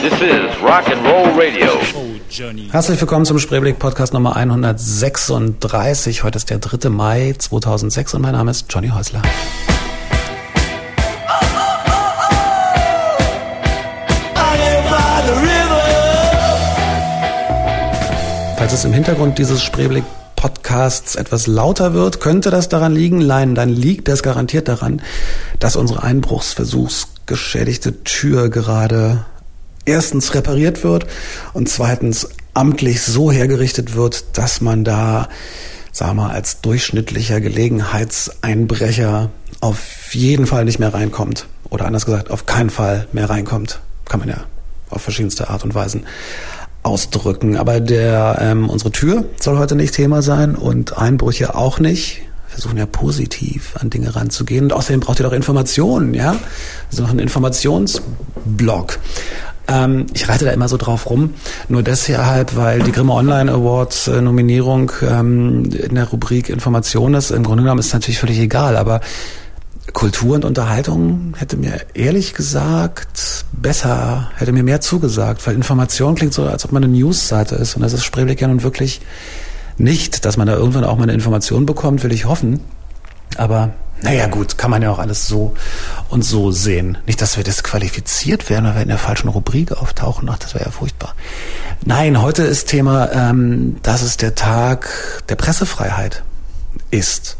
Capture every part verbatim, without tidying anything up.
This is Rock and Roll Radio. Herzlich willkommen zum Spreeblick-Podcast Nummer hundertsechsunddreißig. Heute ist der dritte Mai zweitausendsechs und mein Name ist Johnny Häusler. Falls es im Hintergrund dieses Spreeblick-Podcasts etwas lauter wird, könnte das daran liegen, nein, dann liegt das garantiert daran, dass unsere einbruchsversuchsgeschädigte Tür gerade erstens repariert wird und zweitens amtlich so hergerichtet wird, dass man da, sagen wir mal, als durchschnittlicher Gelegenheitseinbrecher auf jeden Fall nicht mehr reinkommt. Oder anders gesagt, auf keinen Fall mehr reinkommt. Kann man ja auf verschiedenste Art und Weisen ausdrücken. Aber der ähm, unsere Tür soll heute nicht Thema sein und Einbrüche auch nicht. Wir versuchen ja positiv an Dinge ranzugehen. Und außerdem braucht ihr doch Informationen, ja? Wir sind noch ein Informationsblog. Ähm, ich reite da immer so drauf rum. Nur deshalb, weil die Grimme Online Awards äh, Nominierung ähm, in der Rubrik Information ist. Im Grunde genommen ist es natürlich völlig egal, aber Kultur und Unterhaltung hätte mir ehrlich gesagt besser, hätte mir mehr zugesagt, weil Information klingt so, als ob man eine Newsseite ist und das ist Spreeblick ja nun wirklich nicht, dass man da irgendwann auch mal eine Information bekommt, will ich hoffen, aber naja gut, kann man ja auch alles so und so sehen. Nicht, dass wir disqualifiziert werden, weil wir in der falschen Rubrik auftauchen, ach, das wäre ja furchtbar. Nein, heute ist Thema, ähm, dass es der Tag der Pressefreiheit ist.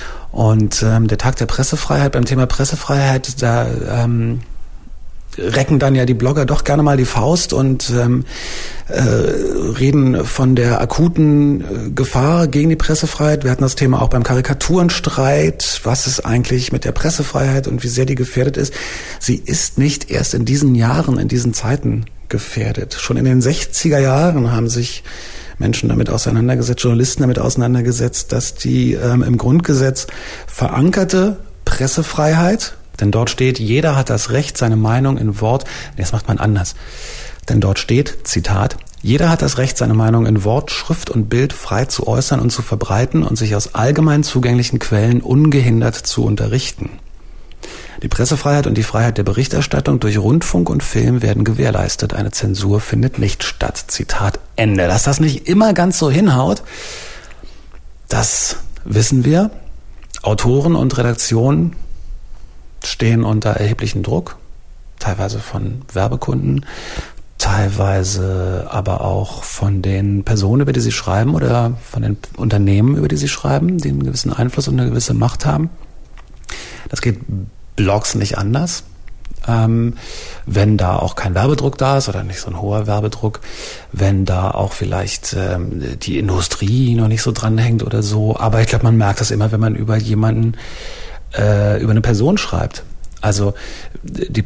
Und ähm, der Tag der Pressefreiheit, beim Thema Pressefreiheit, da ähm, recken dann ja die Blogger doch gerne mal die Faust und ähm, äh, reden von der akuten äh, Gefahr gegen die Pressefreiheit. Wir hatten das Thema auch beim Karikaturenstreit. Was ist eigentlich mit der Pressefreiheit und wie sehr die gefährdet ist? Sie ist nicht erst in diesen Jahren, in diesen Zeiten gefährdet. Schon in den sechziger Jahren haben sich Menschen damit auseinandergesetzt, Journalisten damit auseinandergesetzt, dass die ähm, im Grundgesetz verankerte Pressefreiheit, denn dort steht, jeder hat das Recht, seine Meinung in Wort, das macht man anders, denn dort steht, Zitat, jeder hat das Recht, seine Meinung in Wort, Schrift und Bild frei zu äußern und zu verbreiten und sich aus allgemein zugänglichen Quellen ungehindert zu unterrichten. Die Pressefreiheit und die Freiheit der Berichterstattung durch Rundfunk und Film werden gewährleistet. Eine Zensur findet nicht statt. Zitat Ende. Dass das nicht immer ganz so hinhaut, das wissen wir. Autoren und Redaktionen stehen unter erheblichem Druck, teilweise von Werbekunden, teilweise aber auch von den Personen, über die sie schreiben oder von den Unternehmen, über die sie schreiben, die einen gewissen Einfluss und eine gewisse Macht haben. Das geht Blogs nicht anders, ähm, wenn da auch kein Werbedruck da ist oder nicht so ein hoher Werbedruck, wenn da auch vielleicht ähm, die Industrie noch nicht so dranhängt oder so, aber ich glaube, man merkt das immer, wenn man über jemanden, äh, über eine Person schreibt. Also die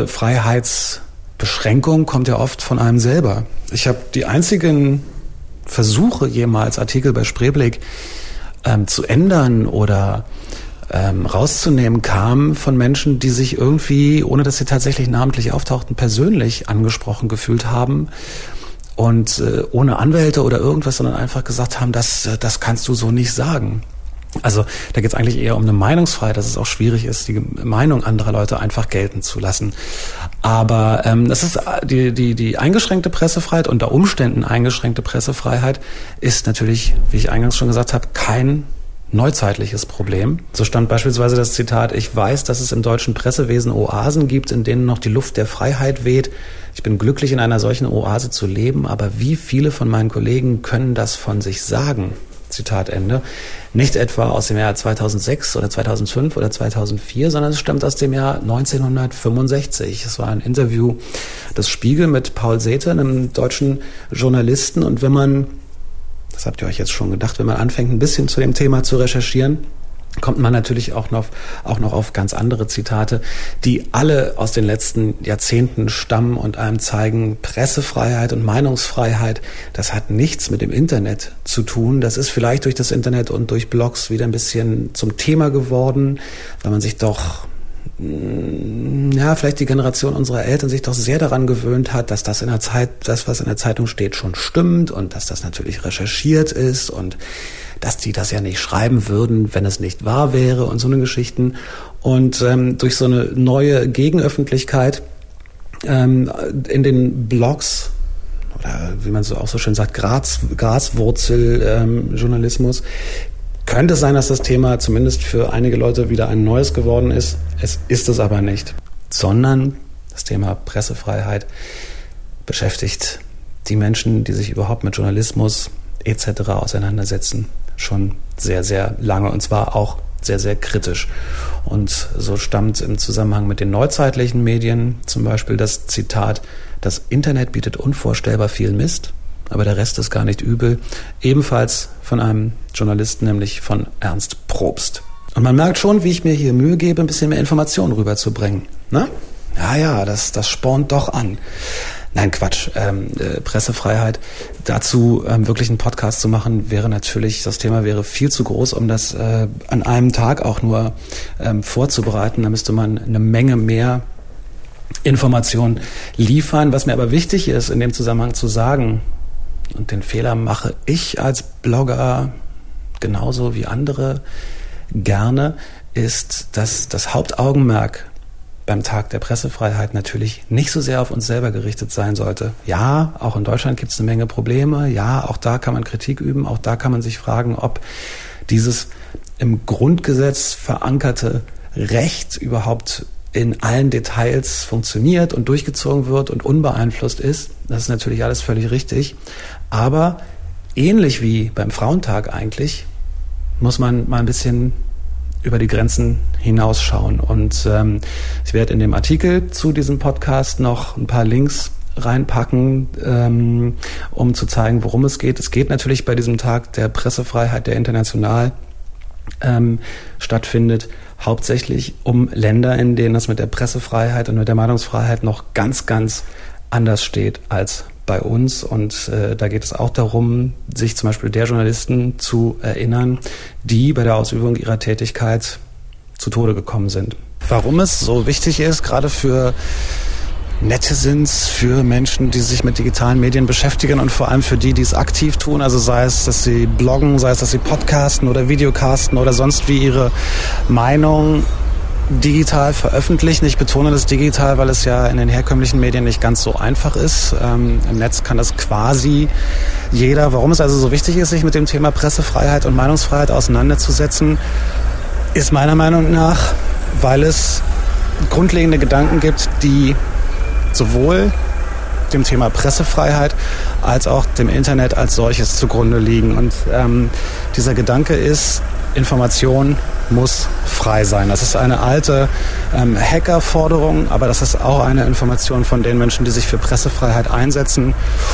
Pressefreiheitsbeschränkung kommt ja oft von einem selber. Ich habe die einzigen Versuche jemals, Artikel bei Spreeblick ähm, zu ändern oder Ähm, rauszunehmen, kam von Menschen, die sich irgendwie, ohne dass sie tatsächlich namentlich auftauchten, persönlich angesprochen gefühlt haben und äh, ohne Anwälte oder irgendwas, sondern einfach gesagt haben, das, das kannst du so nicht sagen. Also da geht es eigentlich eher um eine Meinungsfreiheit, dass es auch schwierig ist, die Meinung anderer Leute einfach gelten zu lassen. Aber ähm, das ist die, die, die eingeschränkte Pressefreiheit, unter Umständen eingeschränkte Pressefreiheit, ist natürlich, wie ich eingangs schon gesagt habe, kein neuzeitliches Problem. So stand beispielsweise das Zitat, ich weiß, dass es im deutschen Pressewesen Oasen gibt, in denen noch die Luft der Freiheit weht. Ich bin glücklich, in einer solchen Oase zu leben, aber wie viele von meinen Kollegen können das von sich sagen? Zitat Ende. Nicht etwa aus dem Jahr zweitausendsechs oder zweitausendfünf oder zweitausendvier, sondern es stammt aus dem Jahr neunzehnhundertfünfundsechzig. Es war ein Interview des Spiegel mit Paul Sethe, einem deutschen Journalisten, und wenn man, das habt ihr euch jetzt schon gedacht, wenn man anfängt, ein bisschen zu dem Thema zu recherchieren, kommt man natürlich auch noch, auch noch auf ganz andere Zitate, die alle aus den letzten Jahrzehnten stammen und einem zeigen, Pressefreiheit und Meinungsfreiheit, das hat nichts mit dem Internet zu tun. Das ist vielleicht durch das Internet und durch Blogs wieder ein bisschen zum Thema geworden, weil man sich doch, ja, vielleicht die Generation unserer Eltern sich doch sehr daran gewöhnt hat, dass das in der Zeit, das, was in der Zeitung steht, schon stimmt und dass das natürlich recherchiert ist und dass die das ja nicht schreiben würden, wenn es nicht wahr wäre und so eine Geschichten. Und ähm, durch so eine neue Gegenöffentlichkeit ähm, in den Blogs oder wie man so auch so schön sagt, Gras, Graswurzel-Journalismus, ähm, könnte es sein, dass das Thema zumindest für einige Leute wieder ein neues geworden ist. Es ist es aber nicht, sondern das Thema Pressefreiheit beschäftigt die Menschen, die sich überhaupt mit Journalismus et cetera auseinandersetzen, schon sehr, sehr lange und zwar auch sehr, sehr kritisch. Und so stammt im Zusammenhang mit den neuzeitlichen Medien zum Beispiel das Zitat: Das Internet bietet unvorstellbar viel Mist, aber der Rest ist gar nicht übel. Ebenfalls von einem Journalisten, nämlich von Ernst Probst. Und man merkt schon, wie ich mir hier Mühe gebe, ein bisschen mehr Informationen rüberzubringen. Ne? Ja, ja, das, das spornt doch an. Nein, Quatsch. Ähm, äh, Pressefreiheit. Dazu ähm, wirklich einen Podcast zu machen, wäre natürlich, das Thema wäre viel zu groß, um das äh, an einem Tag auch nur ähm, vorzubereiten. Da müsste man eine Menge mehr Informationen liefern. Was mir aber wichtig ist, in dem Zusammenhang zu sagen, und den Fehler mache ich als Blogger genauso wie andere gerne, ist, dass das Hauptaugenmerk beim Tag der Pressefreiheit natürlich nicht so sehr auf uns selber gerichtet sein sollte. Ja, auch in Deutschland gibt es eine Menge Probleme. Ja, auch da kann man Kritik üben. Auch da kann man sich fragen, ob dieses im Grundgesetz verankerte Recht überhaupt in allen Details funktioniert und durchgezogen wird und unbeeinflusst ist. Das ist natürlich alles völlig richtig. Aber ähnlich wie beim Frauentag eigentlich, muss man mal ein bisschen über die Grenzen hinausschauen. Und ähm, ich werde in dem Artikel zu diesem Podcast noch ein paar Links reinpacken, ähm, um zu zeigen, worum es geht. Es geht natürlich bei diesem Tag der Pressefreiheit, der international ähm, stattfindet, hauptsächlich um Länder, in denen das mit der Pressefreiheit und mit der Meinungsfreiheit noch ganz, ganz anders steht als bei uns. Und äh, da geht es auch darum, sich zum Beispiel der Journalisten zu erinnern, die bei der Ausübung ihrer Tätigkeit zu Tode gekommen sind. Warum es so wichtig ist, gerade für Netizens, für Menschen, die sich mit digitalen Medien beschäftigen und vor allem für die, die es aktiv tun, also sei es, dass sie bloggen, sei es, dass sie podcasten oder Videocasten oder sonst wie ihre Meinung digital veröffentlichen. Ich betone das digital, weil es ja in den herkömmlichen Medien nicht ganz so einfach ist. Ähm, im Netz kann das quasi jeder. Warum es also so wichtig ist, sich mit dem Thema Pressefreiheit und Meinungsfreiheit auseinanderzusetzen, ist meiner Meinung nach, weil es grundlegende Gedanken gibt, die sowohl dem Thema Pressefreiheit als auch dem Internet als solches zugrunde liegen. Und ähm, dieser Gedanke ist, Information muss frei sein. Das ist eine alte ähm, Hacker-Forderung, aber das ist auch eine Information von den Menschen, die sich für Pressefreiheit einsetzen.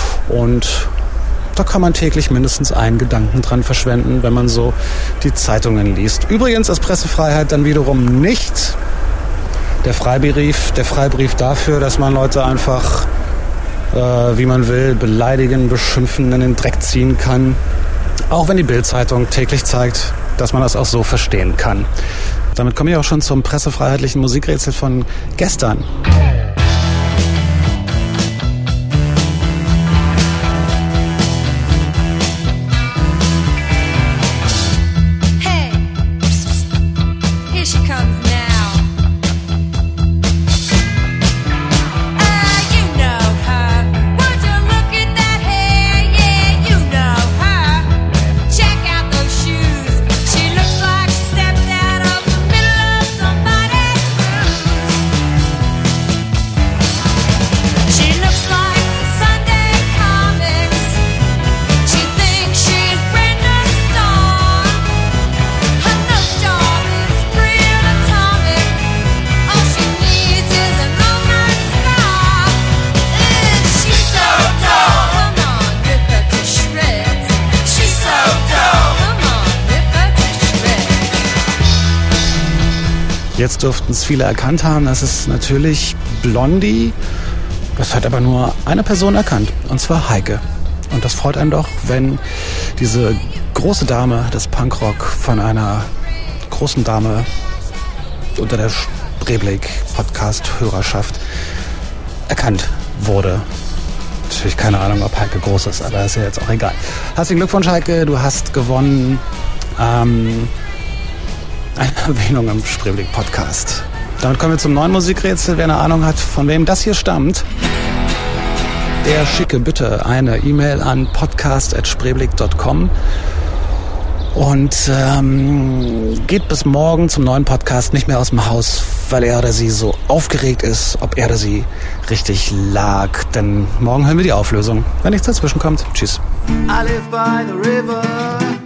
Und da kann man täglich mindestens einen Gedanken dran verschwenden, wenn man so die Zeitungen liest. Übrigens ist Pressefreiheit dann wiederum nicht der Freibrief, der Freibrief dafür, dass man Leute einfach, äh, wie man will, beleidigen, beschimpfen, in den Dreck ziehen kann. Auch wenn die Bild-Zeitung täglich zeigt, dass man das auch so verstehen kann. Damit komme ich auch schon zum pressefreiheitlichen Musikrätsel von gestern. Jetzt dürften es viele erkannt haben, das ist natürlich Blondie. Das hat aber nur eine Person erkannt, und zwar Heike. Und das freut einen doch, wenn diese große Dame des Punkrock von einer großen Dame unter der Spreeblick-Podcast-Hörerschaft erkannt wurde. Natürlich keine Ahnung, ob Heike groß ist, aber ist ja jetzt auch egal. Herzlichen Glückwunsch, Heike, du hast gewonnen. Ähm, Eine Erwähnung im Spreeblick-Podcast. Damit kommen wir zum neuen Musikrätsel. Wer eine Ahnung hat, von wem das hier stammt, der schicke bitte eine E-Mail an podcast at spreeblick punkt com und ähm, geht bis morgen zum neuen Podcast nicht mehr aus dem Haus, weil er oder sie so aufgeregt ist, ob er oder sie richtig lag. Denn morgen hören wir die Auflösung. Wenn nichts dazwischen kommt, tschüss. I live by the river.